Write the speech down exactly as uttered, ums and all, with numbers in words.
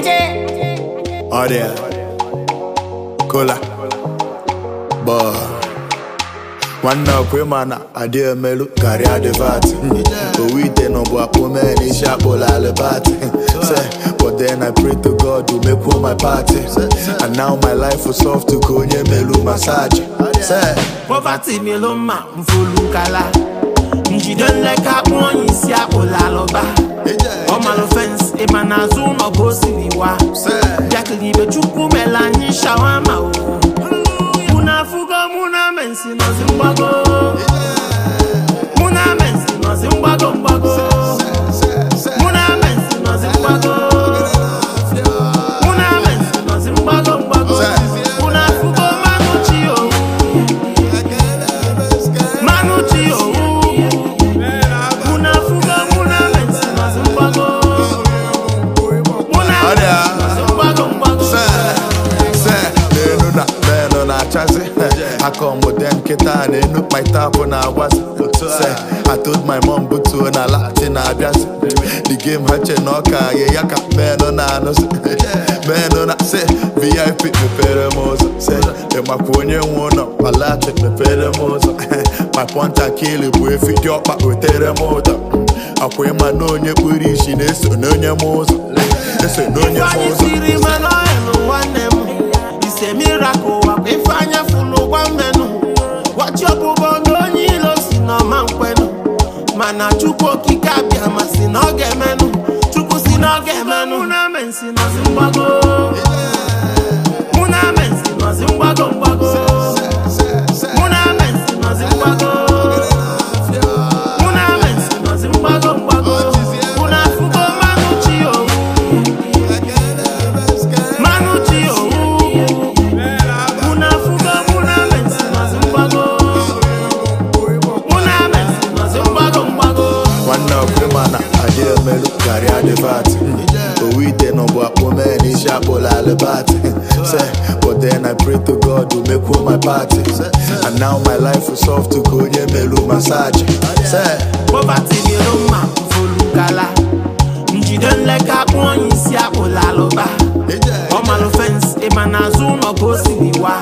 Oh there, cola, boy. One now, Quimana, I dear Melu, carry out the vat. But we then no boy, man, is sharp all the party. But then I pray to God to make home my party. And now my life was soft to go near Melu massage. Poverty, Meloma, Mfulukala. You don't like a one, you see a Olaloba. On my offense, a manazum or Bosiliwa. Yakli, but you come Melani Shawama. Muna Fuga, Muna Mensi, no Zimbago. Muna Mensi, no Zimbago, Bago. Muna Mensi, no Zimbago. Muna Mensi, no Zimbago, Bago. Muna Fuga, Manuchio. Manuchio. I come with them kita and they look my top when I was say I told my mom but to na Latin abias the game hatche noka yeah yaka man on na man on say V I P me pere mozo say e makonye wona pala check me pere mozo my ponta kill boy fit your back with tere mozo akwe ma no nye puri shi ne so no nye mozo say no nye mozo it's a miracle if I follow one menu. Watch your bubble, no nilos in a man when Mana Chuko Kikabia Masinoge menu, Chukusinoge menu, Muna Mensi no Zimbago, Muna Mensi no Zimbago, Muna Mensi no Zimbago, Muna Mensi no Zimbago, Muna Fugo Manuchio, Manuchio. Carry out the party. But we then no boy, man, is sharp all the party. But then I pray to God to make home my party. And now my life is soft to go near Melu massage. Poverty, Meloma, Mfulukala. You don't like a one, you see a Olaloba. On my offense, a manazum or Bosiliwa.